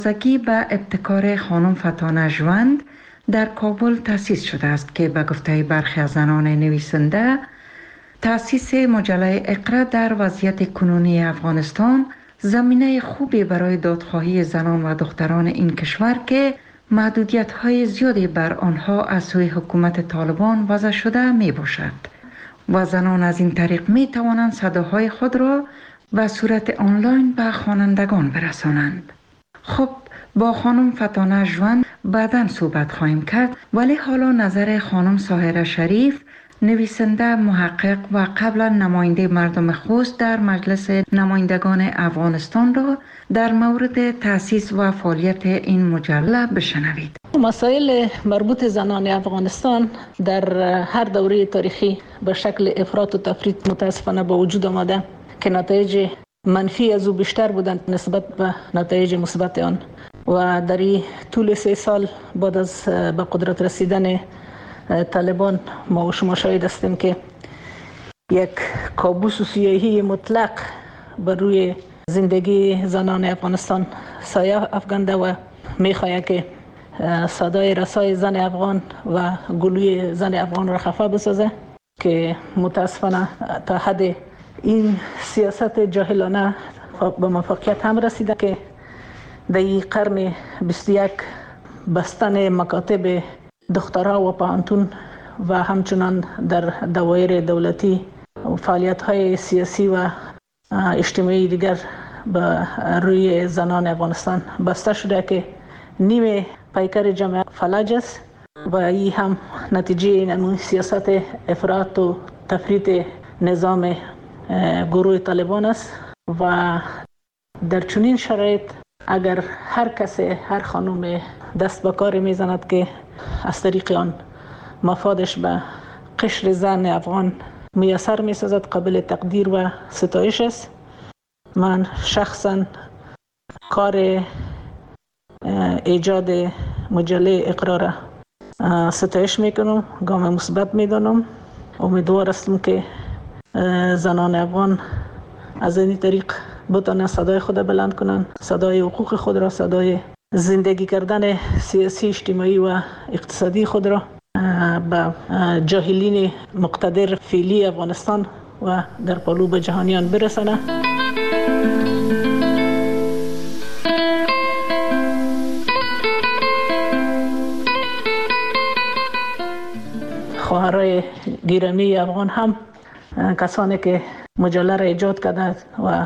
زکی به ابتکار خانم فتانه ژوند در کابل تأسیس شده است که به گفته برخی از زنان نویسنده تأسیس مجله اقرا در وضعیت کنونی افغانستان زمینه خوبی برای دادخواهی زنان و دختران این کشور که محدودیت‌های زیادی بر آنها از سوی حکومت طالبان وضع شده می باشد و زنان از این طریق می توانند صداهای خود را به صورت آنلاین به خوانندگان برسانند. خب با خانم فتانه ژوند بعداً صحبت خواهیم کرد، ولی حالا نظر خانم ساحره شریف، نویسنده، محقق و قبلا نماینده مردم خوست در مجلس نمایندگان افغانستان را در مورد تأسیس و فعالیت این مجله بشنوید. مسائل مربوط زنان افغانستان در هر دوره تاریخی به شکل افراط و تفریط متاسفانه به وجود آمده که نتایج منفی از او بیشتر بودند نسبت به نتایج مثبت آن و در طول 3 سال بعد از به قدرت رسیدن طالبان ما و شما شاهد هستیم که یک کابوس سیاهی مطلق بر روی زندگی زنان افغانستان سایه افکنده و میخواهد که صدای رسای زن افغان و گلوی زن افغان را خفه بسازه که متاسفانه تا حد این سیاست جاهلانه به موفقیت هم رسیده که در این قرن 21 بستن مکاتب دخترها و پانتون و همچنان در دوایر دولتی فعالیت‌های سیاسی و اجتماعی دیگر به روی زنان افغانستان بسته شده که نیمه پیکر جمع فلج است و این هم نتیجه این سیاست افراط و تفریط نظام گروه طالبان است و در چنین شرایط اگر هر کسی هر خانم دست به کار میزند که از طریق آن مفادش به قشر زن افغان میسر میسازد قابل تقدیر و ستایش است. من شخصا کار ایجاد مجله اقرا را ستایش میکنم، گام مثبت میدانم. امیدوار هستم که زنان افغان از این طریق بتوانند صدای خود بلند کنند، صدای حقوق خود را، صدای زندگی کردن سیاسی، اجتماعی و اقتصادی خود را به جاهلین مقتدر فعلی افغانستان و در پالو به جهانیان برسانه. خواهرای گرامی افغان هم کسانی که مجله را ایجاد کرده و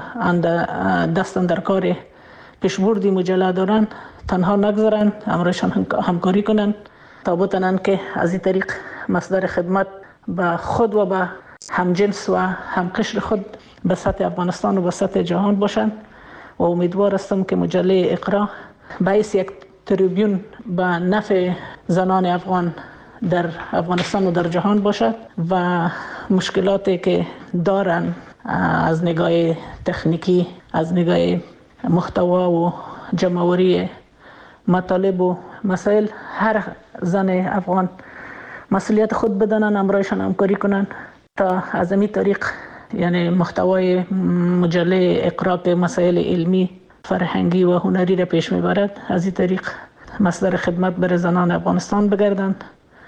دستن در کار پیشبردی مجله دارند تنها نگذارند، همراهشان همکاری کنند تا بتوانند که از این طریق مصدر خدمت به خود و به همجنس و همقشر خود به سطح افغانستان و به سطح جهان باشند و امیدوار هستم که مجله اقرا باعث یک تریبیون به نفع زنان افغان در افغانستان و در جهان باشد و مشکلاتی که دارن از نگاه تکنیکی، از نگاه محتوا و جمع‌آوری مطالب و مسائل هر زن افغان مسئولیت خود بدانن، همراهشان همکاری کنن تا از این طریق یعنی محتوای مجله اقرا که مسائل علمی، فرهنگی و هنری را پیش میبرد از این طریق مصدر خدمت برای زنان افغانستان بگردند.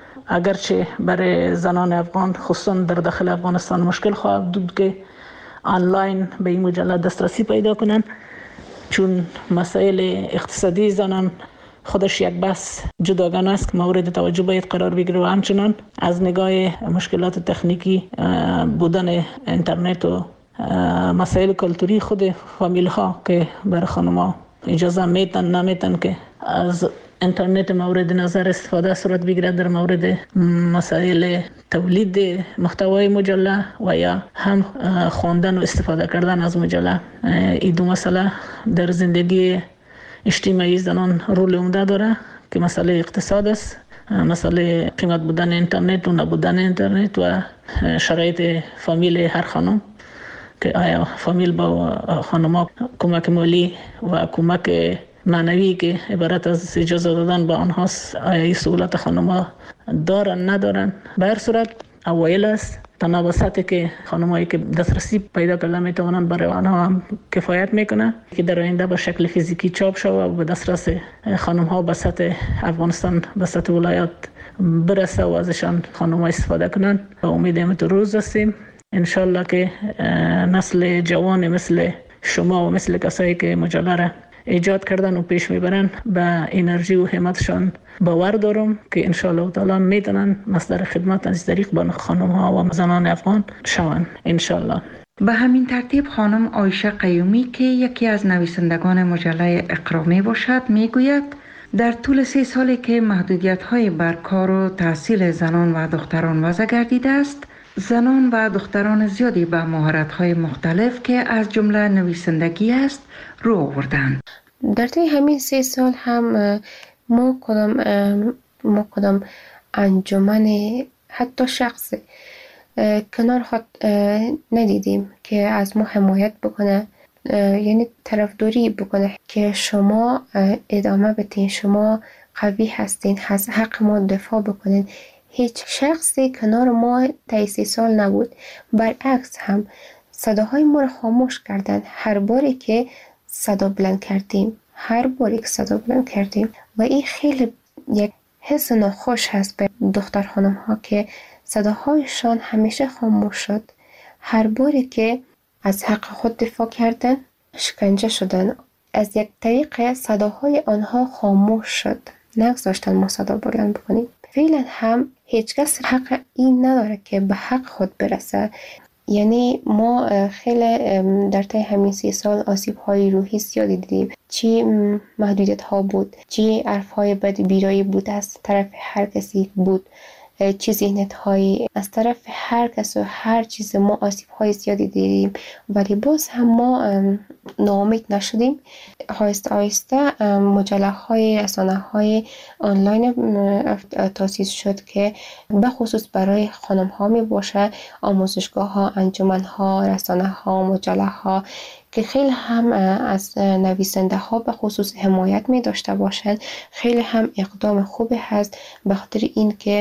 اگرچه برای زنان افغان خصوصا در داخل افغانستان مشکل خواهد بود که آنلاین به این مجله دسترسی پیدا کنند، چون مسائل اقتصادی زنان خودش یک بحث جداگانه است که مورد توجه باید قرار بگیره و همچنان از نگاه مشکلات تکنیکی بودن اینترنت و مسائل کلتوری خود فامیل ها که برای خانم‌ها اجازه میتن نمیتن که از اینترنت مورد نظر استفاده صورت بگیرد در مورد مسائل تولید محتوای مجله و یا هم خواندن و استفاده کردن از مجله. این دو مسئله در زندگی اجتماعی زنان رول عمده داره که مسئله اقتصاد است، مسئله قیمت بودن اینترنت و نبودن اینترنت و شرایط فامیل هر خانم که آیا فامیل با خانم‌ها کمک مالی و کمک معنوی که عبارت از اجازه دادن به آنهاست، آیا این سهولت خانم‌ها دارن ندارن. به هر صورت اوایل است. تناوباتی که خانمایی که دسترسی پیدا کردن میتونن برای آنها هم کفایت میکنه که در آینده به شکل فیزیکی چاپ شود و به دسترس خانم ها به سطح افغانستان، به سطح ولایات برسه و ازشان خانم ها استفاده کنن. و امیدیم تو روز هستیم انشالله که نسل جوان مثل شما و مثل کسایی که مجله را ایجاد کردن و پیش میبرن به انرژی و همتشان باور دارم که انشالله تعالی میتونن مصدر خدمت از طریق به خانم ها و زنان افغان شوند انشالله. به همین ترتیب خانم عایشه قیومی که یکی از نویسندگان مجله اقرا می باشد میگوید در طول 3 سالی که محدودیت‌های بر کار و تحصیل زنان و دختران وضع گردیده است، زنان و دختران زیادی به مهارت‌های مختلف که از جمله نویسندگی است رو آوردند. در طی همین 3 سال هم ما کدام انجمن حتی شخص کنار خود ندیدیم که از ما حمایت بکنه، یعنی طرفداری بکنه که شما ادامه بدین، شما قوی هستین، از حق ما دفاع بکنین. هیچ شخصی کنار ما طی 3 سال نبود. برعکس هم صداهای ما رو خاموش کردن هر باری که صدا بلند کردیم و این خیلی یک حس ناخوش هست به دختر خانم ها که صداهایشان همیشه خاموش شد. هر باری که از حق خود دفاع کردن شکنجه شدن. از یک طریق صداهای آنها خاموش شد، نگذاشتن ما صدا بلند بکنیم. فعلا هم هیچ کس حق این نداره که به حق خود برسه. یعنی ما خیلی در طی همین 3 سال آسیب های روحی زیادی دیدیم. چی محدودیت ها بود، چی حرف های بد بیرایی بود از طرف هر کسی بود، چی ذهنیت های از طرف هر کس و هر چیز. ما آسیب های زیادی دیدیم ولی باز هم ما ناامید نشدیم. آهسته آهسته مجله های، رسانه های آنلاین تاسیس شد که به خصوص برای خانم ها می باشه. آموزشگاه ها، انجمن ها، رسانه ها، مجله ها که خیلی هم از نویسنده ها به خصوص حمایت می داشته باشند. خیلی هم اقدام خوبی هست به خاطر این که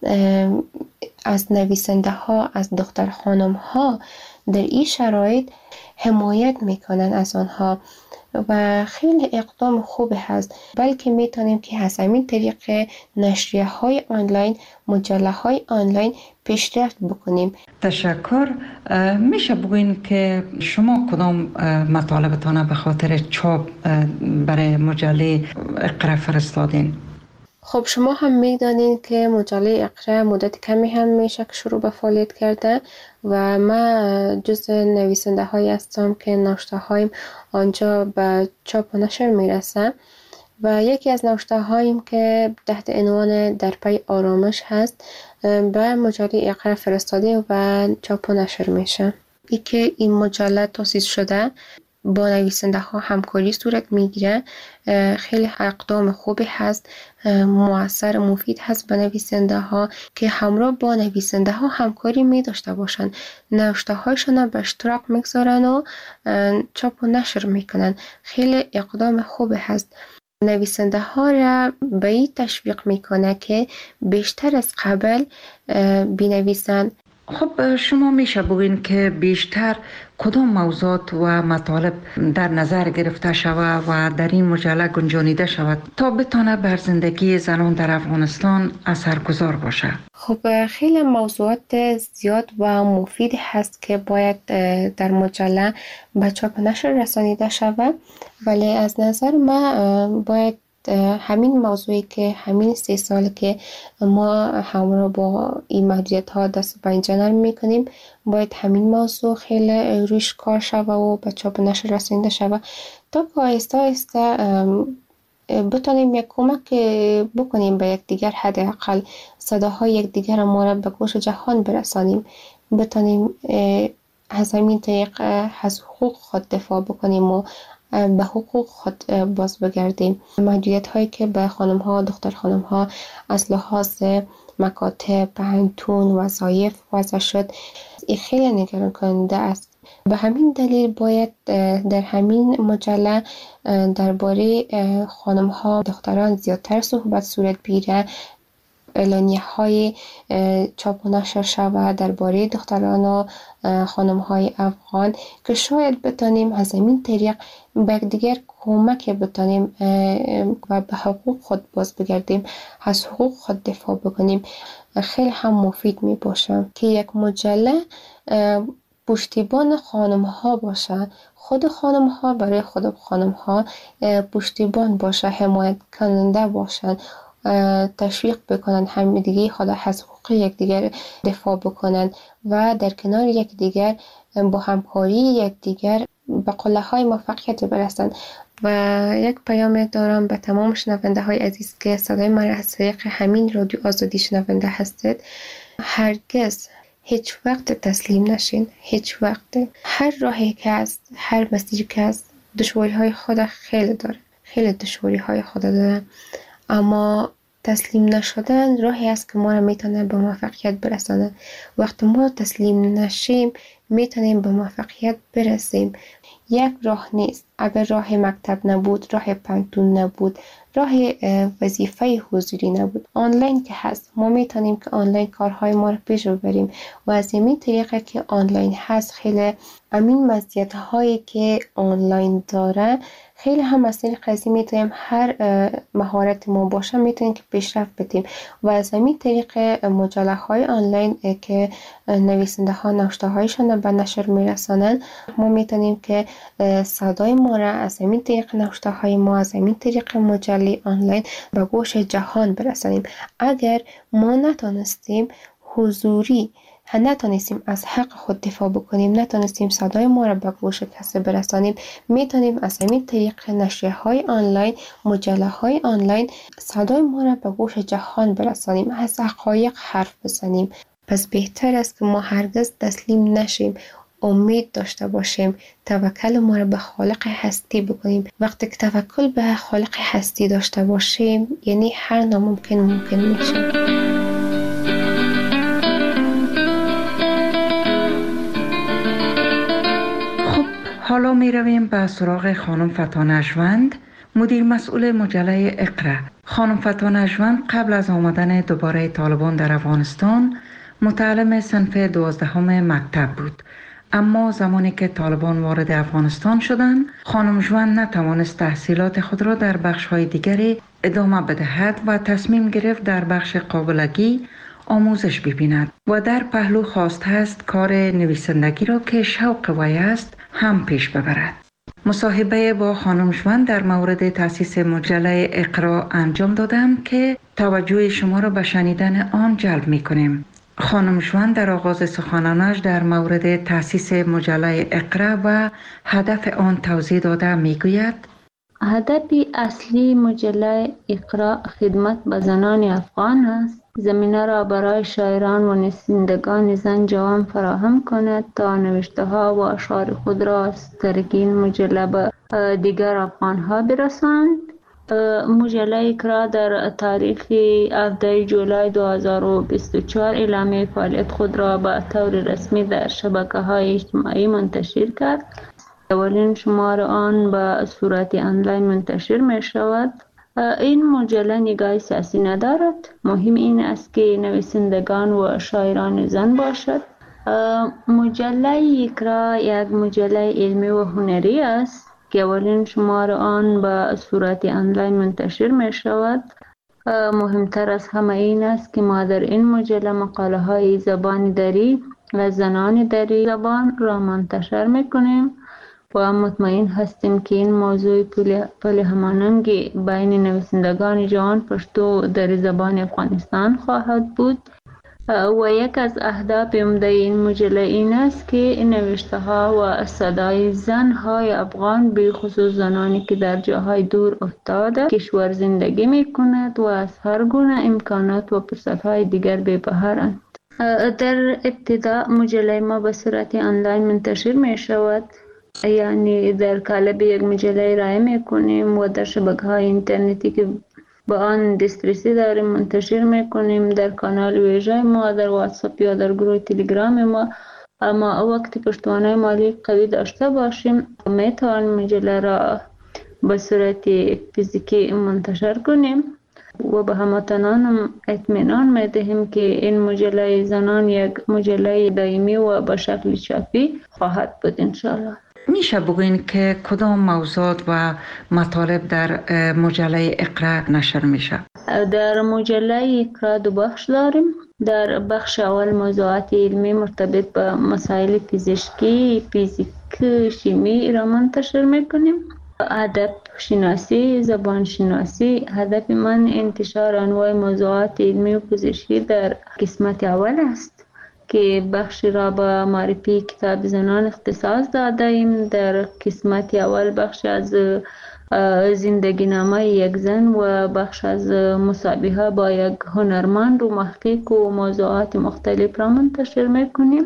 از نویسنده ها، از دختر خانم ها در این شرایط حمایت میکنن از آنها و خیلی اقدام خوبی هست. بلکه میتونیم که از همین طریق نشریه های آنلاین، مجله های آنلاین پیشرفت بکنیم. تشکر. میشه بگوین که شما کدام مطالبتان به خاطر چاپ برای مجله اقرا فرستادین؟ خب شما هم میدانید که مجله اقرا مدت کمی هم میشه که شروع به فعالیت کرده و من جز نویسنده هایی هستم که نوشته هایم آنجا به چاپ و نشر میرسه و یکی از نوشته هایم که تحت عنوان در پی آرامش هست به مجله اقرا فرستاده و چاپ و نشر میشه. ای که این مجله تأسیس شده با نویسنده ها همکاری صورت میگیره. خیلی اقدام خوبی هست، مؤثر، مفید هست به نویسنده ها که همراه با نویسنده ها همکاری می داشته باشن، نوشته هایشون به اشتراک میگذارن و چاپ و نشر میکنن. خیلی اقدام خوبی هست. نویسنده ها را به این تشویق میکنه که بیشتر از قبل بنویسن. خب شما میشه بگوین که بیشتر کدام موضوعات و مطالب در نظر گرفته شود و در این مجله گنجانیده شود تا بتونه بر زندگی زنان در افغانستان اثرگذار باشه؟ خب خیلی موضوعات زیاد و مفید هست که باید در مجله به چاپ نشر رسانیده شود، ولی از نظر من باید همین موضوعی که همین 3 سال که ما همراه با این محدودیت ها دست به اینجا میکنیم باید همین موضوع خیلی روش کار شود و به چاپ نشر رسانیده شود تا که آهسته آهسته بتونیم یک کمک بکنیم به یکدیگر، حداقل صداهای یکدیگر ما را به گوش جهان برسانیم، بتونیم از همین طریق از حقوق خود دفاع بکنیم و به حقوق خود باز بگردیم. محدودیت هایی که به خانم ها، دختر خانم ها از لحاظ مکاتب، پانتون، وظایف وضع شد، این خیلی نگران کننده است. به همین دلیل باید در همین مجله درباره خانم ها، دختران زیادتر صحبت صورت بگیره. اعلانیه های چاپ و نشر شود درباره دختران و خانم های افغان که شاید بتانیم از این طریق به دیگر کمک بتانیم و به حقوق خود باز بگردیم، از حقوق خود دفاع بکنیم. خیلی هم مفید می باشم که یک مجله پشتیبان خانم ها باشن، خود خانم ها برای خود خانم ها پشتیبان باشه، حمایت کننده باشن، تشویق بکنن همدیگه خود از حقوق یکدیگر دفاع بکنن و در کنار یکدیگر با همکاری یکدیگر به قله های موفقیت برسن. و یک پیام دارم به تمام شنونده های عزیز که صدای من از طریق همین رادیو آزادی شنونده هستید. هرگز هیچ وقت تسلیم نشین، هیچ وقت. هر راهی که هست، هر مسیری که هست، دشواری های خود خیلی داره، خیلی دشواری های خود داره، اما تسلیم نشدن راهی است که ما را میتونه به موفقیت برسانه. وقتی ما تسلیم نشیم میتونیم به موفقیت برسیم. یک راه نیست. اگر راه مکتب نبود، راه پانتون نبود، راه وظیفه حضوری نبود، آنلاین که هست، ما میتونیم که آنلاین کارهای ما رو پیش ببریم و از این طریقه که آنلاین هست خیلی امین مزیت هایی که آنلاین داره خیلی هم از این قضیه میتونیم هر مهارت ما باشه میتونیم که پیشرفت بدیم و از این طریق مجله های آنلاین که نویسنده ها نوشته هایشان به نشر میرسانند ما میتونیم که صدای ما را از این طریق نوشته های ما از این طریق مجله آنلاین به گوش جهان برسانیم. اگر ما نتونستیم حضوری نتونستیم از حق خود دفاع بکنیم، نتونستیم صدای ما را به گوش کسی برسانیم، میتونیم از همین طریق نشریه های آنلاین، مجله های آنلاین صدای ما را به گوش جهان برسانیم، از حقایق حرف بزنیم. پس بهتر است که ما هرگز تسلیم نشیم، امید داشته باشیم، توکل ما را به خالق هستی بکنیم. وقتی که توکل به خالق هستی داشته باشیم یعنی هر ناممکن ممکن میشه. حالا می رویم به سراغ خانم فتا نجوند، مدیر مسئول مجله اقرا. خانم فتا نجوند قبل از آمدن دوباره طالبان در افغانستان متعلم صنف 12 مکتب بود، اما زمانی که طالبان وارد افغانستان شدند خانم جوند نتوانست تحصیلات خود را در بخش‌های دیگری ادامه بدهد و تصمیم گرفت در بخش قابلگی آموزش ببیند و در پهلو خواست است کار نویسندگی را که شوق وی است هم پیش ببرد. مصاحبه با خانم جوند در مورد تأسیس مجله اقرا انجام دادم که توجه شما را به شنیدن آن جلب می کنیم. خانم جوند در آغاز سخنانش در مورد تأسیس مجله اقرا و هدف آن توضیح داده می گوید: هدف اصلی مجله اقرا خدمت به زنان افغان است. زمینه را برای شاعران و نویسندگان زن جوان فراهم کند تا نوشته ها و اشعار خود را از طریق این مجله به دیگر افغان ها برسانند. مجله اقرا در تاریخ 17 جولای 2024 اعلامیه فعالیت خود را به طور رسمی در شبکه‌های اجتماعی منتشر کرد. اولین شماره آن به صورت آنلاین منتشر می شود. این مجله نگاه سیاسی ندارد. مهم این است که نویسندگان و شاعران زن باشد. مجله اقرا یک مجله علمی و هنری است که اولین شماره آن به صورت آنلاین منتشر می شود. مهمتر از همه این است که ما در این مجله مقاله های زبان دری و زنان دری زبان را منتشر می کنیم و مطمئن هستیم که این موضوع پل همانند بین نویسندگان جوان پشتو در زبان افغانستان خواهد بود و یک از اهداف عمده این مجله این است که نوشته ها و صدای زن های افغان به خصوص زنانی که در جاهای دور افتاده کشور زندگی می کند و از هر گونه امکانات و فرصت های دیگر بی بهرند. در ابتدا مجله ما به صورت آنلاین منتشر می شود، یعنی در قالب یک مجله ارائه میکنیم و در شبکه‌های اینترنتی که با آن دسترسی داریم منتشر میکنیم، در کانال ویژه ما، در واتساپ یا در گروه تلگرام ما. اما وقتی پشتوانه مالی قوی داشته باشیم میتوانیم مجله را به صورت فیزیکی منتشر کنیم. و به هموطنانم اطمینان می‌دهیم که این مجله زنان یک مجله دائمی و به شکل چاپی خواهد بود انشاءالله. میشه بگوین که کدام موضوعات و مطالب در مجله اقرا نشر میشه؟ در مجله اقرا دو بخش داریم. در بخش اول موضوعات علمی مرتبط به مسائل پزشکی، فیزیک، شیمی را منتشر میکنیم. ادب شناسی، زبان شناسی. هدف من انتشار انواع موضوعات علمی و پزشکی در قسمت اول است که بخش را به معرفی کتاب زنان اختصاص داده ایم. در قسمت اول بخش از زندگی نامه یک زن و بخش از مصاحبه با یک هنرمند و محقق و موضوعات مختلف را منتشر میکنیم.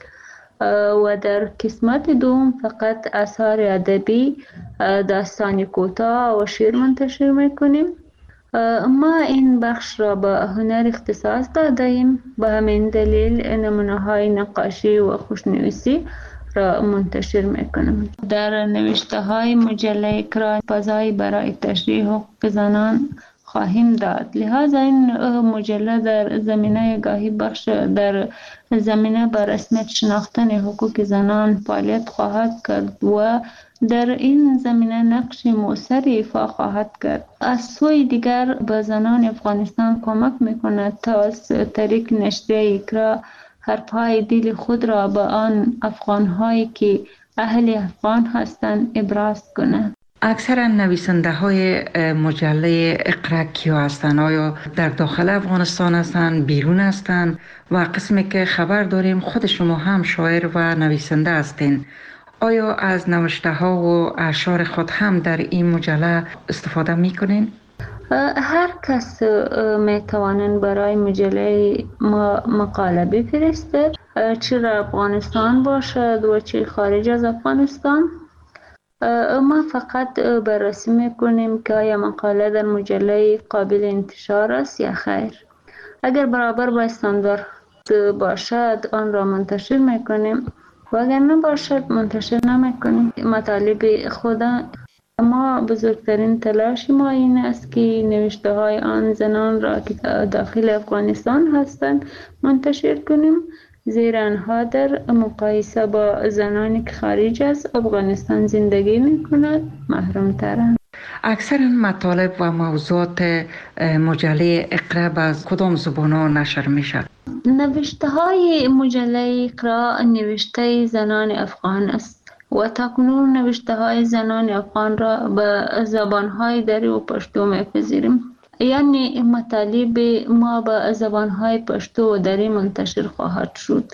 و در قسمت دوم فقط آثار ادبی، داستان کوتاه و شعر منتشر میکنیم. ما این بخش را به هنر اختصاص داده ایم، به همین دلیل نمونه های نقاشی و خوشنویسی را منتشر میکنم. در نوشته های مجله اقرا فضایی برای تشریح حقوق زنان خواهیم داد. لذا این مجله در زمینه گاهی بخش در زمینه بر رسمیت شناختن حقوق زنان فعالیت خواهد کرد و در این زمینه نقش مؤثری ایفا خواهد کرد. از سوی دیگر به زنان افغانستان کمک میکند تا از طریق نشریه اقرا حرفهای دل خود را به آن افغانهایی که اهل افغان هستند ابراز کنند. اکثر نویسنده های مجله اقرا کیا هستند؟ آیا در داخل افغانستان هستند، بیرون هستند؟ و قسمی که خبر داریم خود شما هم شاعر و نویسنده هستین. آیا از نوشته ها و اشعار خود هم در این مجله استفاده میکنین؟ هر کس میتوانند برای مجله ما مقاله بفرستد، چه در افغانستان باشد و چه خارج از افغانستان. ما فقط بررسی میکنیم که آیا مقاله در مجله قابل انتشار است یا خیر. اگر برابر با استاندارد باشد آن را منتشر میکنیم و اگر نباشد منتشر نمیکنیم. مطالب خود ما بزرگترین تلاش ما این است که نوشته های آن زنان را که داخل افغانستان هستند منتشر کنیم، زیرا آنها در مقایسه با زنانی که خارج از افغانستان زندگی میکنند محروم ترند. اکثر مطالب و موضوعات مجله اقرا از کدام زبان‌ها نشر میشه؟ نوشته های مجله اقرا نوشته زنان افغان است و تاکنون نوشته های زنان افغان را به زبان های دری و پشتو میپذیریم. یعنی مطالب ما به زبان های پشتو و دری منتشر خواهد شد.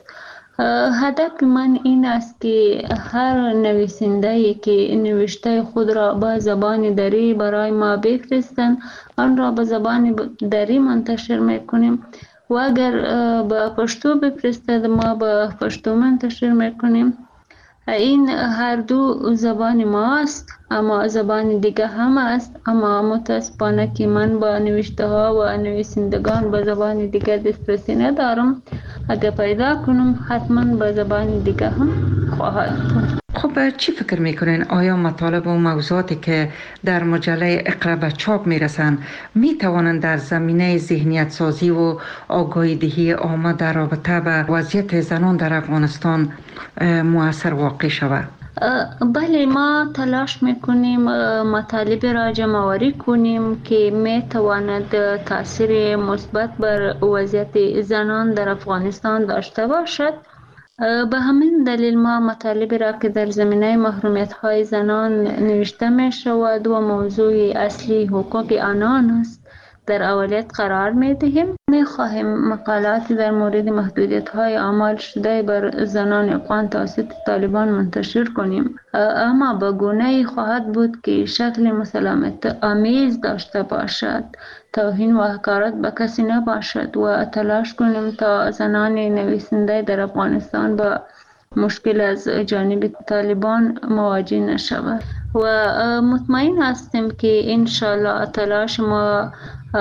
هدف من این است که هر نویسنده‌ای که نوشته خود را به زبان دری برای ما بفرستند آن را به زبان دری منتشر میکنیم و اگر به پشتو بفرستد ما به پشتو منتشر میکنیم. این هر دو زبان ما است، اما زبان دیگه هم است، اما متاسفانه که من با نوشته ها و نویسندگان به زبان دیگه دسترسی ندارم. اگر پیدا کنم حتما به زبان دیگه هم خواهد بود. خب چی فکر میکنین؟ آیا مطالب و موضوعاتی که در مجله اقرا به چاپ میرسن میتوانند در زمینه ذهنیت سازی و آگاهی دهی عامه در رابطه به وضعیت زنان در افغانستان مؤثر واقع شود؟ بله، ما تلاش میکنیم مطالب را جمع‌آوری کنیم که میتواند تاثیر مثبت بر وضعیت زنان در افغانستان داشته باشد. به همین دلیل ما مطالبی را که در زمینه محرومیت های زنان نوشته می شود و موضوع اصلی حقوق آنان است در اولیت قرار می دهیم. می خواهیم مقالات در مورد محدودیت های اعمال شده بر زنان افغان توسط طالبان منتشر کنیم، اما به گونه‌ای خواهد بود که شکل مسالمت آمیز داشته باشد، توهین و حقارت به کسی نباشد و تلاش کنیم تا زنان نویسنده در افغانستان با مشکل از جانب طالبان مواجه نشود و مطمئن هستیم که انشالله تلاش ما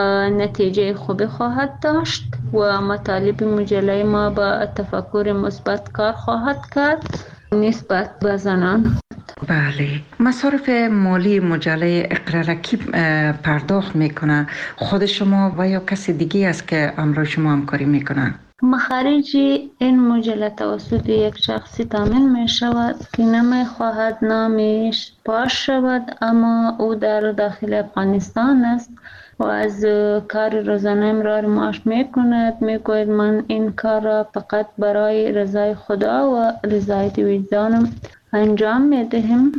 نتیجه خوبی خواهد داشت و مطالب مجله ما با تفکر مثبت کار خواهد کرد نسبت به زنان. بله، مصارف مالی مجله اقرا را کی پرداخت میکنه؟ خود شما و یا کسی دیگه است که امروز شما همکاری میکنه؟ مخارج این مجله توسط یک شخصی تامین می شود که نمی خواهد نامش پاش شود، اما او در داخل افغانستان است و از کار روزانه امرار معاش می کند. می گوید من این کار را فقط برای رضای خدا و رضایت وجدانم انجام می دهم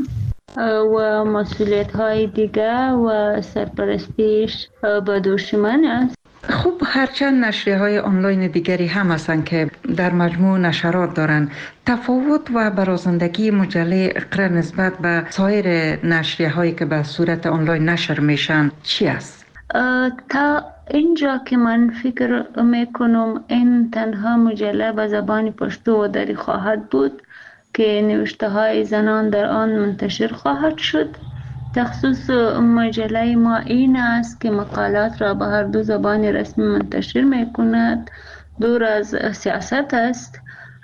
و مسئولیت های دیگر و سرپرستیش به دوش من است. خب هرچند نشریه های آنلاین دیگری هم هستند که در مجموع نشرات دارند، تفاوت و برازندگی مجله اقرا نسبت به سایر نشریه هایی که به صورت آنلاین نشر میشن چی است؟ تا اینجا که من فکر میکنم این تنها مجله به زبان پشتو و دری خواهد بود که نوشته های زنان در آن منتشر خواهد شد. تخصص مجله ما این است که مقالات را به هر دو زبان رسمی منتشر می کند. دور از سیاست است.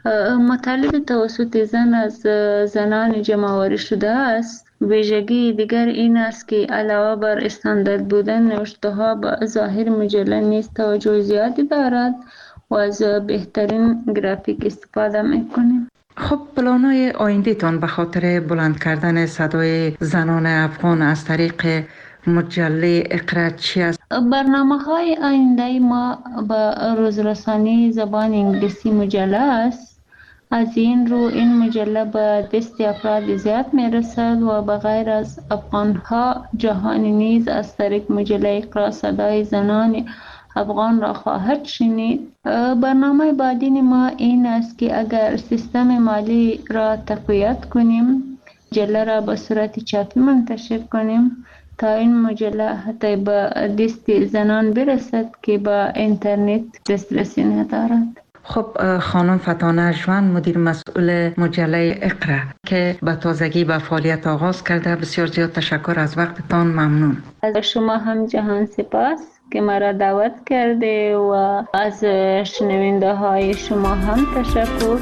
مطالب توسط زن از زنان جمع‌آوری شده است. ویژگی دیگر این است که علاوه بر استاندارد بودن نوشته ها به ظاهر مجله نیز توجه زیادی دارد و از بهترین گرافیک استفاده می کنیم. خب پلان‌های آینده تان به خاطر بلند کردن صدای زنان افغان از طریق مجله اقرا چی است؟ برنامه‌های آینده ما به روزرسانی زبان انگلیسی مجله است. از این رو این مجله به دست افراد زیاد میرسد و بغیر از افغان‌ها جهانی نیز از طریق مجله اقرا صدای زنان افغان را خواهد شنید. برنامه بعدی ما این است که اگر سیستم مالی را تقویت کنیم، مجله را به صورت چاپی منتشر کنیم تا این مجله حتی به دست زنان برسد که با اینترنت دسترسی ندارد. خب خانم فتانه ژوند، مدیر مسئول مجله اقرا که به تازگی به فعالیت آغاز کرده، بسیار زیاد تشکر از وقتتان. ممنون. از شما هم جهان سپاس که مرا دعوت کرده و از شنونده های شما هم تشکر.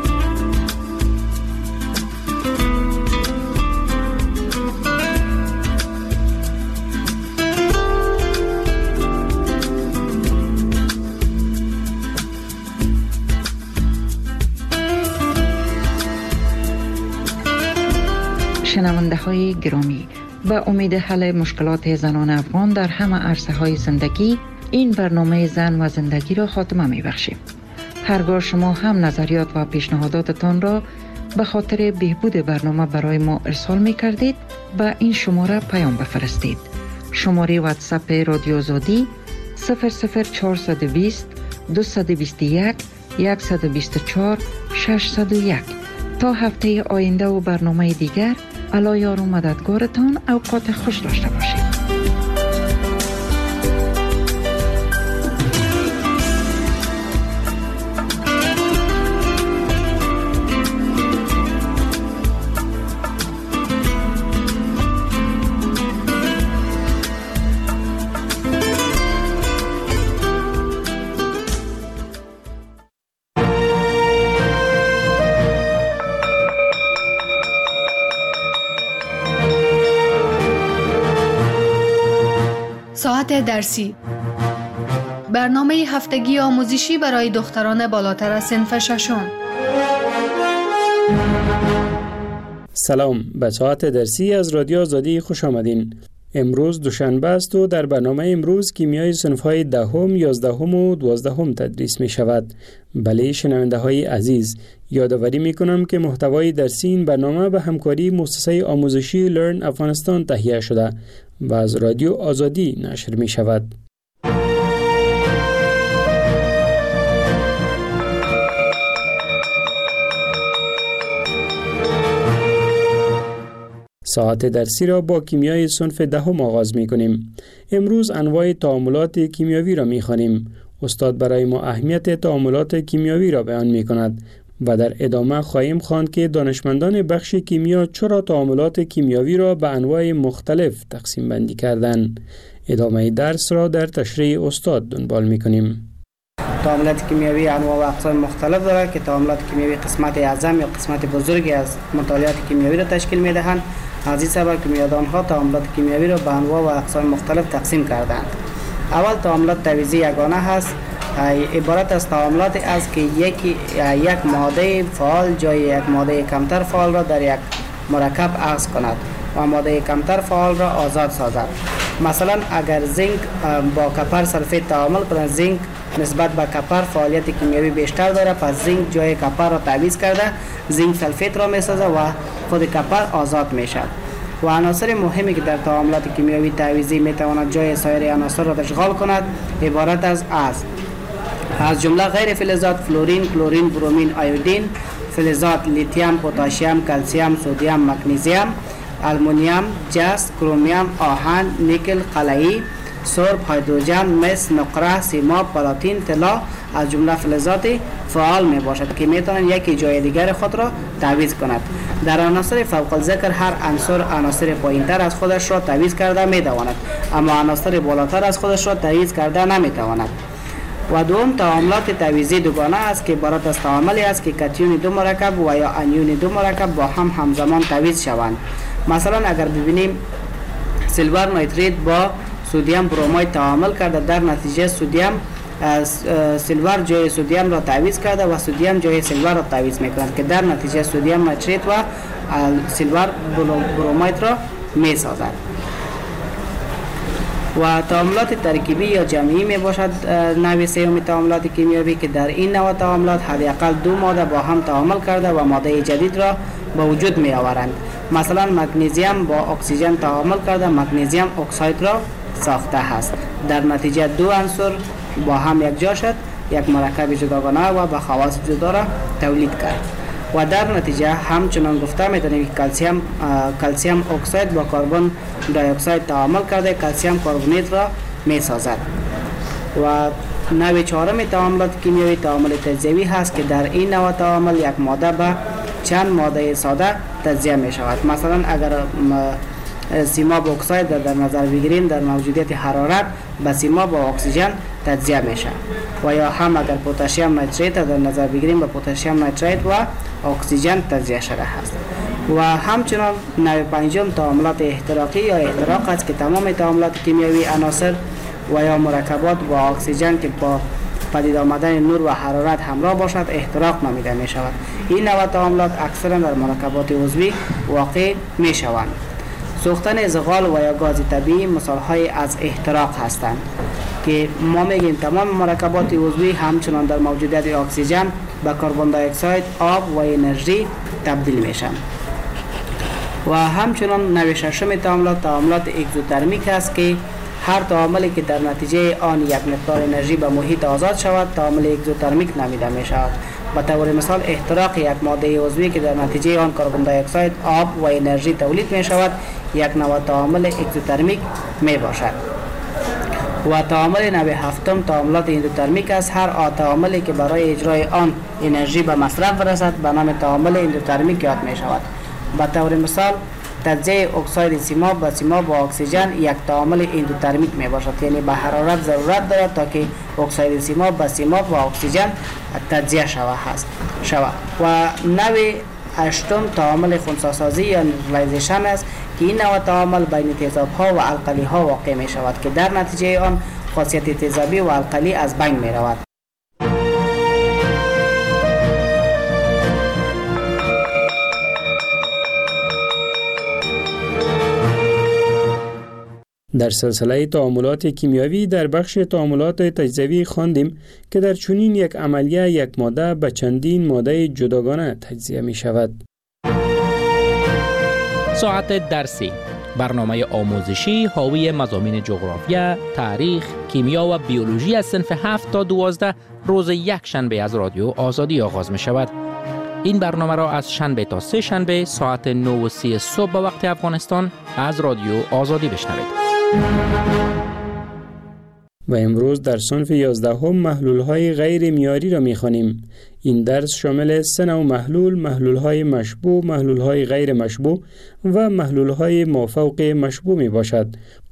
شنونده های گرامی، به امید حل مشکلات زنان افغان در همه عرصه های زندگی، این برنامه زن و زندگی را خاتمه می بخشیم. هرگاه شما هم نظریات و پیشنهاداتتان را به خاطر بهبود برنامه برای ما ارسال می کردید، به این شماره پیام بفرستید. شماره واتساپ رادیو آزادی 00420 221 124 601. تا هفته آینده و برنامه دیگر، الله یار و مددگارتان. اوقات خوش داشته باشید. ساعت درسی، برنامه هفتگی آموزشی برای دختران بالاتر از صنف ششم. سلام، به ساعت درسی از رادیو آزادی خوش آمدین. امروز دوشنبه است و در برنامه امروز کیمیای صنف‌های دهم، 11 و 12 تدریس می شود. بله شنونده های عزیز، یادآوری می کنم که محتوای درسی این برنامه به همکاری مؤسسه آموزشی لرن افغانستان تهیه شده و از رادیو آزادی نشر می شود. ساعت درسی را با کیمیای صنف دهم آغاز می کنیم. امروز انواع تعاملات کیمیاوی را می خوانیم. استاد برای ما اهمیت تعاملات کیمیاوی را بیان می کند و در ادامه خواهیم خواند که دانشمندان بخش کیمیا چرا تعاملات کیمیاوی را به انواع مختلف تقسیم بندی کردند. ادامه درس را در تشریح استاد دنبال می کنیم. تعاملات کیمیاوی انواع و اقسام مختلف دارد که تعاملات کیمیاوی قسمت اعظم یا قسمت بزرگی از مطالعات کیمیاوی را تشکیل می‌دهند. از این سبب کیمیادان‌ها تعاملات کیمیاوی را به انواع و اقسام مختلف تقسیم کردند. اول تعاملات تعویضی یگانه هست، عبارت از تعاملات است که یک ماده فعال جای یک ماده کمتر فعال را در یک مرکب عوض کند و ماده کمتر فعال را آزاد سازد. مثلا اگر زینک با کپر سلفیت تعامل کند، زینک نسبت به کپر فعالیت کیمیاوی بیشتر داره، پس زینک جای کپر را تعویض کرده زینک سلفیت را میسازه و خود کپر آزاد میشد. و عناصر مهمی که در تعاملات کیمیاوی تعویضی میتواند جای سایر عناصر را اشغال کند عبارت از جمله غیر فلزات فلورین، کلورین، برومین، آیودین، فلزات لیتیوم، پتاسیم، کلسیم، سدیم، مگنیزیم، آلومینیوم، جست، کرومیوم، آهن، نیکل، قلعی، سرب، هیدروژن، مس، نقره، سیماب، پلاتین، طلا از جمله فلزات فعال می باشد که می توانند یکی جای دیگر خود را تعویض کند. در عناصر فوق الذکر هر عنصر پایینتر از خودش را تعویض کرده می تواند، اما عناصر بالاتر از خودش را تعویض کرده نمی تواند. و دوم تعاملات تعویضی دوگانه است که عبارت از تعاملی است که کاتیون دو مرکب و یا انیون دو مرکب با هم همزمان تعویض شوند. مثلا اگر ببینیم سیلور نیتریت با سدیم برومید تعامل کرده، در نتیجه سیلور جای سدیم را تعویض کرده و سدیم جای سیلور را تعویض میکنند که در نتیجه سدیم نیتریت و سیلور برومید را میسازد. و تعاملات ترکیبی یا جمعی می باشد نوع سوم تعاملات کیمیاوی که در این نوع تعاملات حداقل دو ماده با هم تعامل کرده و ماده جدید را به وجود می آورند. مثلا مگنیزیم با اکسیژن تعامل کرده مگنیزیم اکساید را ساخته است. در نتیجه دو عنصر با هم یک جا شد، یک مرکب جداگانه و با خواص جدا را تولید کرد. و در نتیجه همچنان گفته میتونیم که کلسیم اکساید با کربن دی اکساید تعامل کرده کلسیم کربونیت را میسازد. و نوع چهارم تعاملات کیمیاوی تعامل تجزیوی هست که در این نوع تعامل یک ماده به چند ماده ساده تجزیه می شود. مثلا اگر سیماب اکساید در نظر بگیریم در موجودیت حرارت به سیماب با اکسیژن تجزیه میشه. و یا هم اگر پتاسیم نیتریت در نظر بگیریم به پتاسیم نیتریت و اکسیژن تجزیه شده است. و همچنان نوع پنجم تعاملات احتراقی یا احتراق است که تمام تعاملات کیمیاوی عناصر و یا مرکبات با اکسیژن که با پدید آمدن نور و حرارت همراه باشد احتراق نامیده می شود. این نوع تعاملات اکثرا در مرکبات عضوی واقع می شوند. سوختن زغال و یا گاز طبیعی مثال‌های از احتراق هستند که ما میگیم تمام مرکبات عضوی همچنان در موجودیت اکسیژن به کربن دی اکساید، آب و انرژی تبدیل میشن. و همچنان نوع ششم تعاملات اگزوترمیک است که هر تعاملی که در نتیجه آن یک مقدار انرژی به محیط آزاد شود تعامل اگزوترمیک نامیده می شود. به طور مثال احتراق یک ماده عضوی که در نتیجه آن کربن دی اکساید، آب و انرژی تولید می شود یک نوع تعامل اگزوترمیک می باشد. و تعامل نوع هفتم تعاملات اندوترمیک است. هر تعاملی که برای اجرای آن انرژی به مصرف برسد به نام تعامل اندوترمیک یاد می شود. به طور مثال تجزیه اکساید سیماب با سیماب با اکسیژن یک تعامل اندوترمیک می باشد، یعنی به حرارت ضرورت دارد تا که اکساید سیماب با سیماب با اکسیژن تجزیه شود. و نوع هشتم تعامل خنثی‌سازی یا نیوترالایزیشن است که این نوع تعامل بین تیزاب‌ها و القلی‌ها واقع می شود که در نتیجه آن خاصیت تیزابی و القلی از بین می رود. در سلسله تعاملات کیمیاوی در بخش تعاملات تجزیوی خواندیم که در چنین یک عملیه یک ماده به چندین ماده جداگانه تجزیه می شود. ساعت درسی، برنامه آموزشی حاوی مضامین جغرافیا، تاریخ، کیمیا و بیولوژی از صنف 7 تا 12 روز یک شنبه از رادیو آزادی آغاز می شود. این برنامه را از شنبه تا سه شنبه ساعت 9:30 صبح به وقت افغانستان از رادیو آزادی بشنوید. و امروز در صنف 11 محلول‌های غیر معیاری را می‌خوانیم. این درس شامل 3 نوع محلول‌های مشبوع، محلول‌های غیر مشبوع و محلول‌های مافوق مشبوع می‌باشد.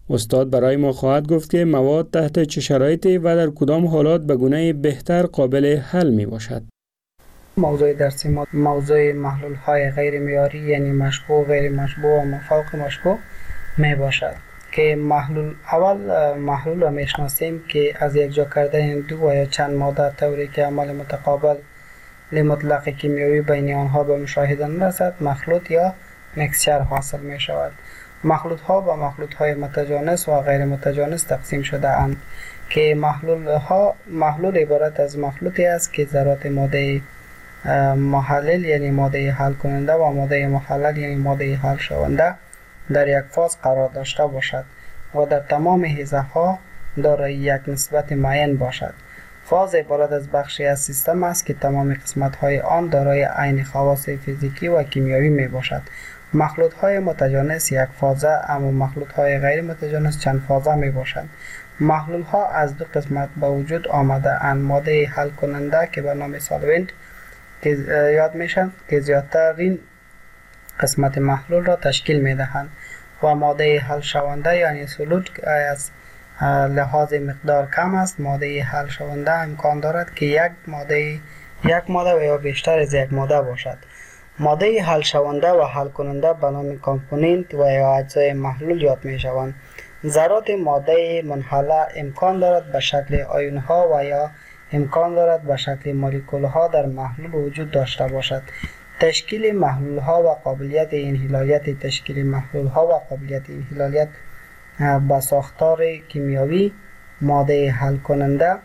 استاد برای ما خواهد گفت که مواد تحت چه شرایطی و در کدام حالات به گونه بهتر قابل حل می باشد. موضوع درسی ما موضوع محلول های غیر معیاری یعنی مشبوع، غیر مشبوع و مافوق مشبوع می باشد که محلول را می شناسیم که از یک جا کردن دو و یا چند ماده طوری که عمل متقابل مطلق کیمیایی بین آنها به مشاهده نرسد مخلوط یا مکسچر حاصل می شود. مخلوط ها به مخلوط های متجانس و غیر متجانس تقسیم شده اند که محلول عبارت از مخلوطی است که ذرات ماده محلل یعنی ماده حل کننده و ماده محلل یعنی ماده حل شونده در یک فاز قرار داشته باشد و در تمام حیزه ها دارای یک نسبت معین باشد. فاز عبارت از بخشی از سیستم است که تمام قسمت های آن دارای عین خواص فیزیکی و کیمیایی می باشد. مخلوط های متجانس یک فازه اما مخلوط های غیر متجانس چند فازه می باشند. محلول ها از دو قسمت به وجود آمده اند: ماده حل کننده که به نام سالونت که یاد میشن که زیادترین قسمت محلول را تشکیل می دهند و ماده حل شونده یعنی سولوت که از لحاظ مقدار کم است. ماده حل شونده امکان دارد که یک ماده و یا بیشتر از یک ماده باشد. ماده حل شونده و حل کننده به نام کامپوننت و یا اجزای محلول یاد می شوند. ذرات ماده منحله امکان دارد به شکل آیون ها و یا امکان دارد به شکل مولکول ها در محلول وجود داشته باشد. تشکیل محلول ها و قابلیت انحلالیت تشکیل محلول ها و قابلیت انحلالیت به ساختار کیمیایی ماده حل کننده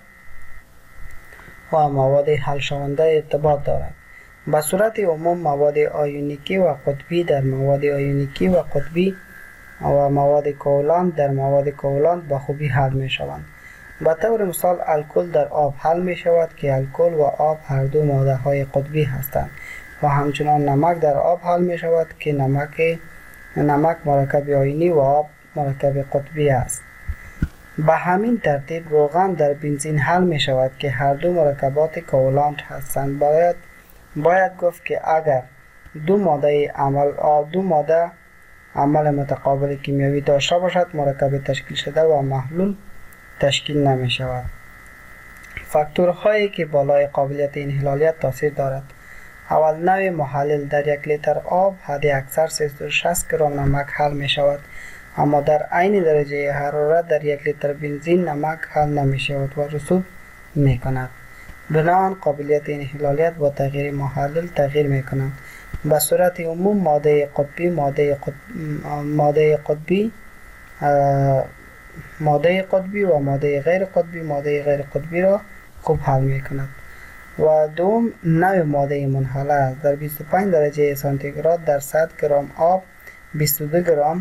و مواد حل شونده ارتباط دارد. به صورت عموم مواد آیونیکی و قطبی در مواد آیونیکی و قطبی و مواد کوالنت در مواد کوالنت به خوبی حل می شوند. به طور مثال الکل در آب حل می شود که الکل و آب هر دو ماده های قطبی هستند و همچنان نمک در آب حل می شود که نمک مرکب آیونی و آب مرکب قطبی است. به همین ترتیب روغن در بنزین حل می شود که هر دو مرکبات کوالنت هستند. باید گفت که اگر دو ماده عمل متقابل کیمیایی داشته باشد مرکب تشکیل شده و محلول تشکیل نمی شود. فاکتورهایی که بالای قابلیت انحلالیت تاثیر دارد: اول، نوع محلل در یک لیتر آب حد اکثر 360 گرم نمک حل می شود اما در عین درجه حرارت در یک لیتر بنزین نمک حل نمی شود و رسوب می کند. بنابراین قابلیت انحلالیت با تغییر محلل تغییر می کنند. به صورت عموم ماده قطبی و ماده غیر قطبی را خوب حل می کند. و دوم، نوع ماده منحله در 25 درجه سانتیگراد در 100 گرم آب 22 گرم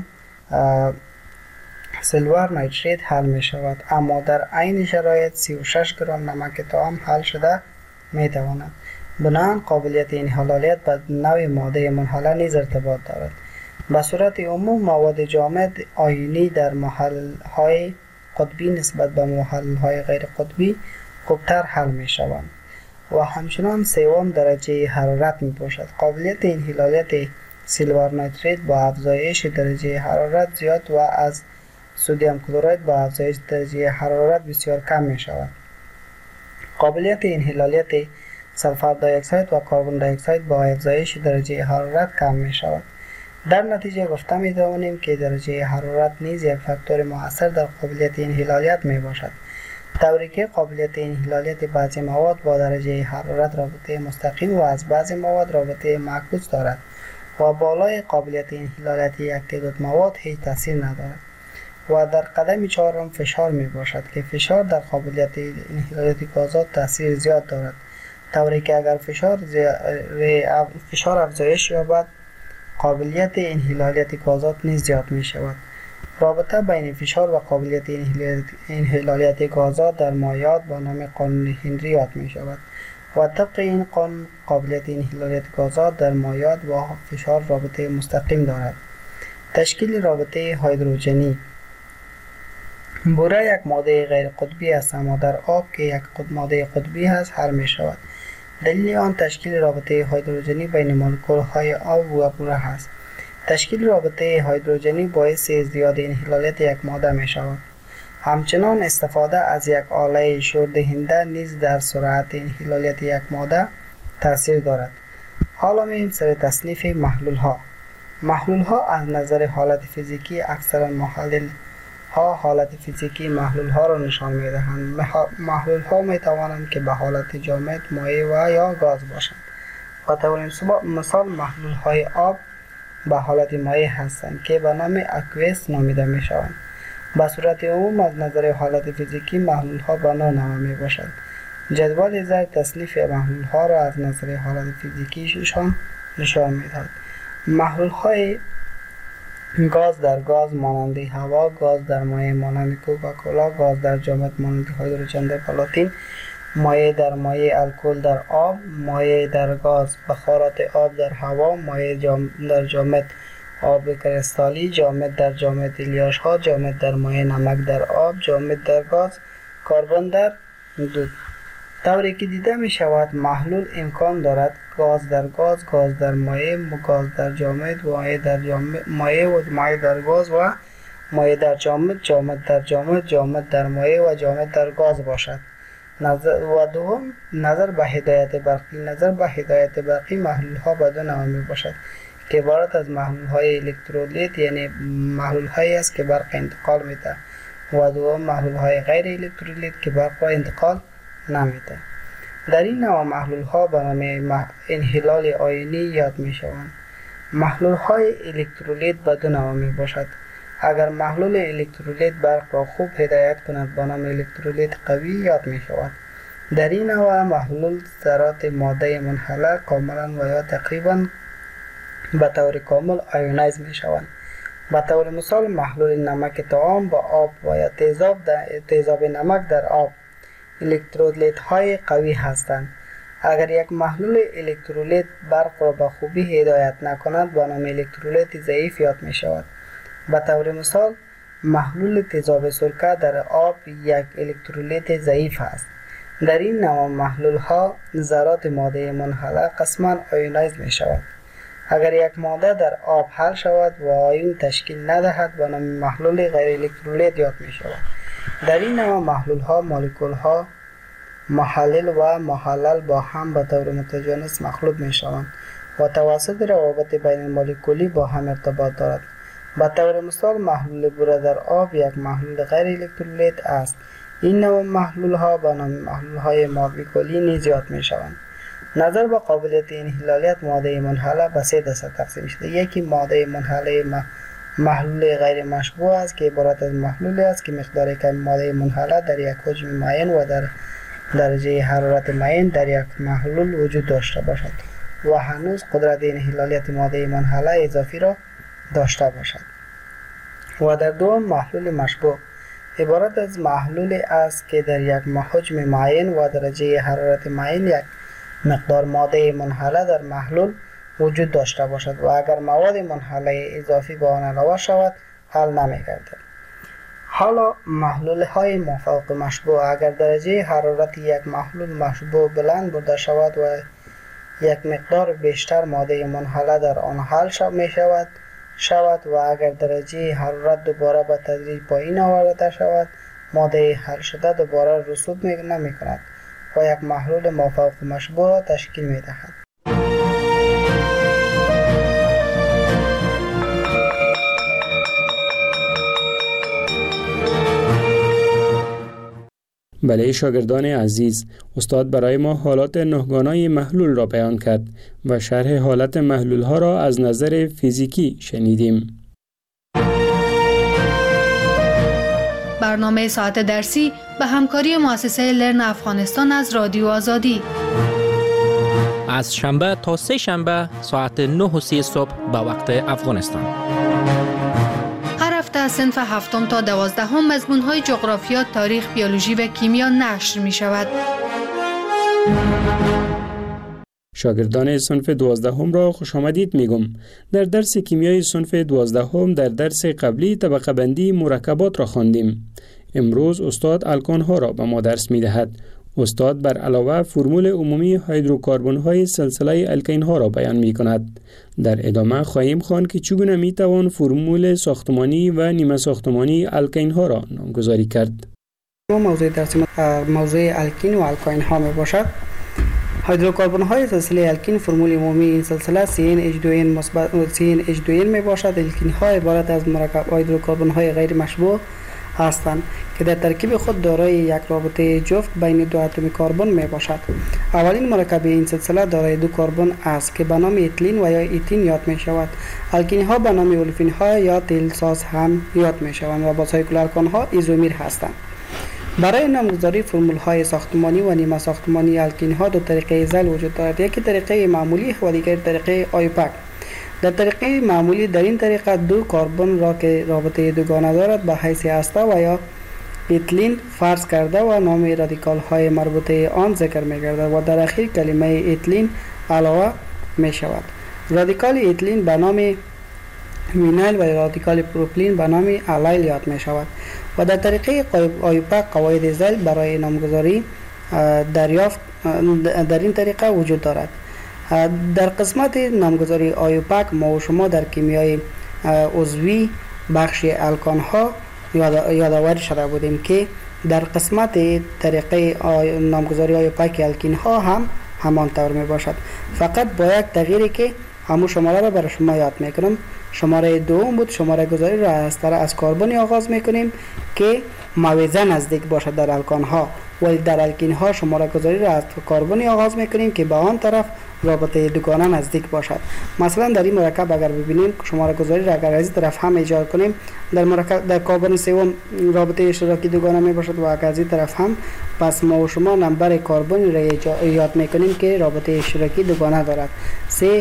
سیلور نیتریت حل می شود اما در عین شرایط 36 گرم نمک طعام حل شده می تواند. بنابراین قابلیت انحلالیت به نوع ماده منحله نیز ارتباط دارد. به صورت عموم مواد جامد آیونی در محلل های قطبی نسبت به محلل های غیر قطبی خوبتر حل می شوند و همچنان سوم درجه حرارت می باشد. قابلیت انحلالیت سیلور نیتریت با افزایش درجه حرارت زیاد و از سدیم کلراید با افزایش درجه حرارت بسیار کم می شود. قابلیت انحلالیت سلفر دی اکساید و کربن دی اکساید با افزایش درجه حرارت کم می شود. در نتیجه گفته می توانیم که درجه حرارت نیز یک فاکتور مؤثر در قابلیت انحلالیت می باشد، طوری که قابلیت انحلالیت بعضی مواد با درجه حرارت رابطه مستقیم و از بعضی مواد رابطه معکوس دارد و بالای قابلیت انحلالیت یک تعداد مواد هیچ تاثیر ندارد. و در قدم چهارم فشار می باشد که فشار در قابلیت انحلالیت گازات تاثیر زیاد دارد، طوری که اگر فشار افزایش یابد قابلیت انحلالیت گازات نیز زیاد می شود. رابطه بین فشار و قابلیت انحلالیت گازات در مایعات با نام قانون هنری یاد می شود و طبق این قانون قابلیت انحلالیت گازات در مایعات با فشار رابطه مستقیم دارد. تشکیل رابطه هیدروژنی: بوره یک ماده غیر قطبی است اما در آب که یک ماده قطبی است حل می شود. دلیل آن تشکیل رابطه هیدروژنی بین مولکول های آب و بوره است. تشکیل رابطه هیدروژنی باعث ازدیاد انحلالیت یک ماده می شود. همچنان استفاده از یک آله شوردهنده نیز در سرعت انحلالیت یک ماده تاثیر دارد. حالا می‌ریم سر تصنیف محلول ها. محلول ها از نظر حالت فیزیکی اکثرا محلل ها حالت فیزیکی محلول ها را نشان می‌دهند. محلول ها می‌توانند که به حالت جامد، مایع و یا گاز باشند. به طور مثال محلول های آب به حالت مایع هستند که به نام اکوئس نامیده می‌شوند. به صورت عموم از نظر حالت فیزیکی محلول ها به نوع میباشد. جدول زیر تصنیف محلول ها را از نظر حالت فیزیکیشان نشان میدهد. محلول های گاز در گاز مانند هوا، گاز در مایع مانند کوکاکولا، گاز در جامد مانند هیدروژن در پلاتین، مایع در مایع الکل در آب، مایع در گاز بخارات آب در هوا، مایع در جامد آب کریستالی، جامد در جامد الیاش ها، جامد در مایع نمک در آب، جامد در گاز کربن در دود. طوری که دیده می شود محلول امکان دارد گاز در گاز، گاز در مایع، گاز در جامد، مایع در جامد، مایع و مایع در گاز و مایع در جامد، جامد در جامد، جامد در مایع و جامد در گاز باشد. نظر به هدایت برقی. نظر به هدایت برقی محلول ها به دو نوع می باشد که عبارت از محلول های الکترولیت یعنی محلول هایی است که برق انتقال میده و دوم محلول های غیر الکترولیت که برق را انتقال نمیده. در این نوع محلول ها به نام انحلال آیونی یاد می شوند. محلول های الکترولیت به دو نوع می باشد. اگر محلول الکترولیت برق را خوب هدایت کند به نام الکترولیت قوی یاد می شود. در این نوع محلول ذرات ماده منحله کاملا و یا تقریبا به طور کامل آیونایز می شوند. به طور مثال محلول نمک طعام با آب و یا تیزاب نمک در آب الکترولیت های قوی هستند. اگر یک محلول الکترولیت برق را به خوبی هدایت نکند به نام الکترولیت ضعیف یاد می شود. به طور مثال محلول تیزاب سرکه در آب یک الکترولیت ضعیف است. در این نوع محلول ها ذرات ماده منحله قسما آیونایز می شود. اگر یک ماده در آب حل شود و آیون تشکیل ندهد به نام محلول غیر الکترولیت یاد می شود. در این نوع محلول ها مولکول ها محلل و محلل با هم به طور متجانس مخلوط می شوند و توسط روابط بین مولکولی با هم ارتباط دارد. به طور مثال محلول بوره در آب یک محلول غیر الکترولیت است. این نوع محلول ها به نام محلول های مولکولی نیز یاد می شوند. نظر به قابلیت انحلالیت ماده منحله به سه دسته تقسیم شده. یکی ماده منحله محلول غیر مشبوع است که عبارت از محلولی است که مقدار کم ماده منحله در یک حجم معین و در درجه حرارت معین در یک محلول وجود داشته باشد و هنوز قدرت انحلالیت ماده منحله اضافی را داشته باشد. و در دوم محلول مشبوع عبارت از محلولی است که در یک حجم معین و درجه حرارت معین یک مقدار ماده منحله در محلول وجود داشته باشد و اگر مواد منحله اضافی به آن علاوه شود حل نمی‌گردد. حالا محلول های مافوق مشبوع اگر درجه حرارت یک محلول مشبوع بلند برده شود و یک مقدار بیشتر ماده منحله در آن حل شود و اگر درجه حرارت دوباره به تدریج پایین آورده شود ماده حل شده دوباره رسوب نمی کند و یک محلول مافوق مشبوع تشکیل می دهد. بله شاگردان عزیز، استاد برای ما حالات نهگانای محلول را بیان کرد و شرح حالت محلول ها را از نظر فیزیکی شنیدیم. برنامه ساعت درسی به همکاری مؤسسه لرن افغانستان از رادیو آزادی از شنبه تا سه شنبه ساعت 9:30 صبح به وقت افغانستان. هر هفته از صنف 7 تا 12 مضمون‌های جغرافیا، تاریخ، بیولوژی و کیمیا نشر می‌شود. شاگردان صنف 12 را خوش آمدید میگم. در درس کیمیای صنف 12 در درس قبلی طبقه بندی مرکبات را خواندیم. امروز استاد الکان ها را به ما درس می‌دهد. استاد بر علاوه فرمول عمومی هیدروکاربن های سلسله الکین ها را بیان می کند. در ادامه خواهیم خواند که چگونه می توان فرمول ساختمانی و نیمه ساختمانی الکین ها را نامگذاری کرد. موضوع درسی موضوع الکین و الکین ها می باشد. هیدروکاربن های سلسله الکین فرمول عمومی این سلسله CnH2n مثبت CnH2n می باشد. الکین ها عبارت از مرکب هیدروکاربن های غیر مشبوع هستند که در ترکیب خود دارای یک رابطه جفت بین دو اتم کربن می باشد. اولین مرکب این سلسله دارای دو کربن است که به نام اتیلین و یا ایتین یاد می شود. الکین ها به نام اولفین ها یا تیل ساز هم یاد می شوند و با سایکل الکان ها ایزومیر هستند. برای نامگذاری فرمول های ساختمانی و نیمه ساختمانی الکین ها دو طریقه زل وجود دارد. یکی طریقه معمولی و دیگر طریقه آیوپک. در طریقه معمولی در این طریقه دو کربن را که رابطه دوگانه دارد به حیث هسته و یا اتیلین فرض کرده و نام رادیکال های مربوطه آن ذکر می گردد و در اخیر کلمه اتیلین علاوه می شود. رادیکال اتیلین به نام وینایل و رادیکال پروپیلین به نام الیل یاد می شود و در طریقه آیوپک قواعد زل برای نامگذاری دریافت در این طریقه وجود دارد. در قسمت نامگذاری آیوپک ما و شما در کیمیای عضوی بخش الکان ها یادآوری شده بودیم که در قسمت طریقه نامگذاری آیوپک الکین ها هم همان طور می باشد، فقط با یک تغییری که همون شماره را برای شما یاد میکنم. شماره دوم بود. شماره گذاری را از کربن آغاز میکنیم که موازه نزدیک باشد در الکان ها، ولی در الکین ها شماره گذاری را از کربن آغاز میکنیم که به آن طرف رابطه دوگانه نزدیک باشد. مثلا در این مرکب اگر ببینیم شماره گذاری را اگر از این طرف هم ایجاد کنیم در کربن سوم رابطه اشتراکی دوگانه می باشد و اگر از این طرف هم، پس ما و شما نمبر کربن را یاد میکنیم که رابطه اشتراکی دوگانه دارد. 3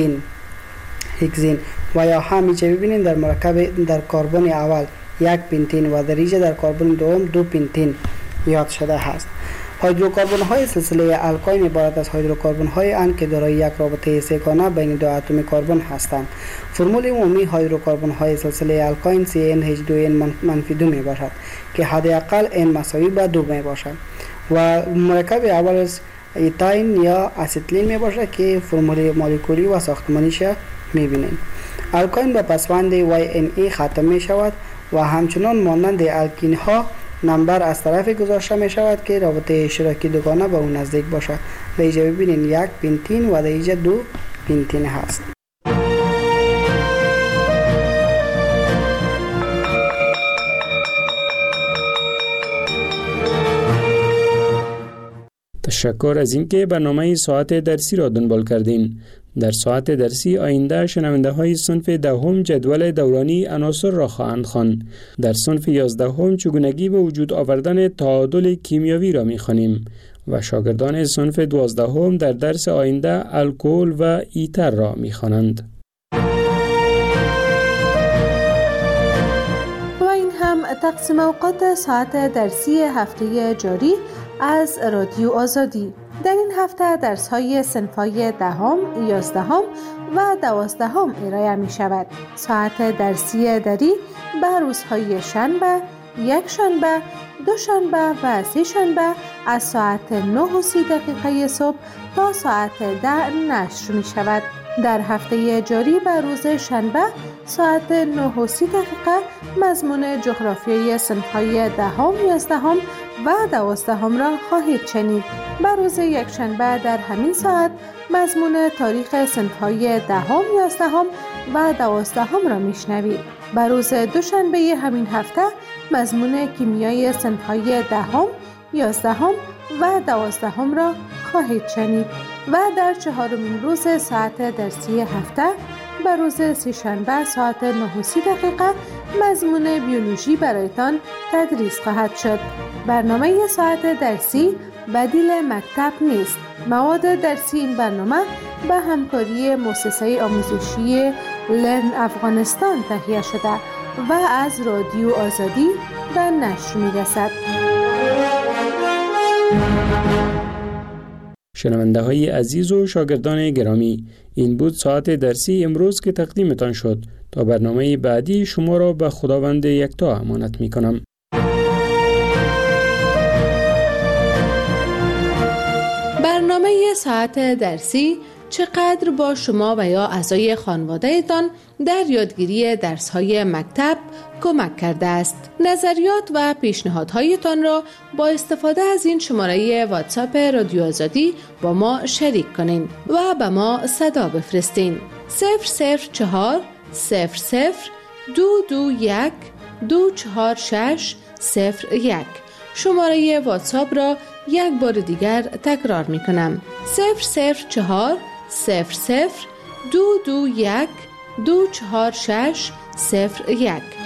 هگزین و یا همیشه ببینیم در مرکب در کربن اول 1 پنتین و در اینجا در کربن دوم 2 پنتین یاد شده است. هیدروکاربن های سلسله الکین عبارت از هیدروکاربن های اند که دارای یک رابطه سه‌گانه بین دو اتم کربن هستند. فرمول عمومی هیدروکاربن های سلسله الکین CnH2n-2 می باشد که حداقل n مساوی به 2 می باشد و مرکب اول از ایتاین یا اسیتیلین می باشد که فرمول مولکولی و ساختمانیش می بینیم. الکین به پسوند YNE ختم می شود و همچنان مانند الکین ها نمبر از طرف گذاشته می شود که رابطه اشتراکی دوگانه به اون نزدیک باشد. در اینجا ببینید 1 پنتین و در اینجا 2 پنتین هست. تشکر از اینکه برنامه ساعت درسی را دنبال کردین. در ساعت درسی آینده شنونده های صنف دهم جدول دورانی عناصر را خواهند خواند. در صنف 11 چگونگی به وجود آوردن تعادل کیمیایی را می‌خوانیم و شاگردان صنف 12 در درس آینده الکل و ایتر را می‌خوانند. و این هم تقسیم اوقات ساعت درسی هفته جاری از رادیو آزادی. در این هفته درس‌های صنف‌های 10، 11 و 12 ارائه می شود. ساعت درسی دری به روزهای شنبه، یک شنبه، دو شنبه و سه شنبه از ساعت 9:30 صبح تا ساعت 10 نشر می شود. در هفته جاری به روز شنبه ساعت 9:30 مضمون جغرافیای صنف‌های 10، 11 و 12 را خواهید شنید. به روز یکشنبه در همین ساعت مضمون تاریخ صنف‌های 10، 11 و 12 را میشنوید. به روز دوشنبه همین هفته مضمون کیمیای صنف‌های 10، 11 و 12 را خواهید شنید و در چهارمین روز ساعت درسی هفته به روز سه‌شنبه ساعت 9:30 مضمون بیولوژی برایتان تدریس خواهد شد. برنامه ساعت درسی بدیل مکتب نیست. مواد درسی این برنامه به همکاری مؤسسه آموزشی لرن افغانستان تهیه شده و از رادیو آزادی به نشر می‌رسد. شنونده های عزیز و شاگردان گرامی، این بود ساعت درسی امروز که تقدیمتان شد. تا برنامه بعدی شما را به خداوند یکتا امانت می کنم. ساعت درسی چقدر با شما و یا اعضای خانواده‌تان در یادگیری درس‌های مکتب کمک کرده است. نظریات و پیشنهادهایتان را با استفاده از این شماره واتساپ رادیو آزادی با ما شریک کنین و به ما صدا بفرستین. 004 00 221 246 01. شماره واتساپ را یک بار دیگر تکرار می کنم. 004 00 221 246 01.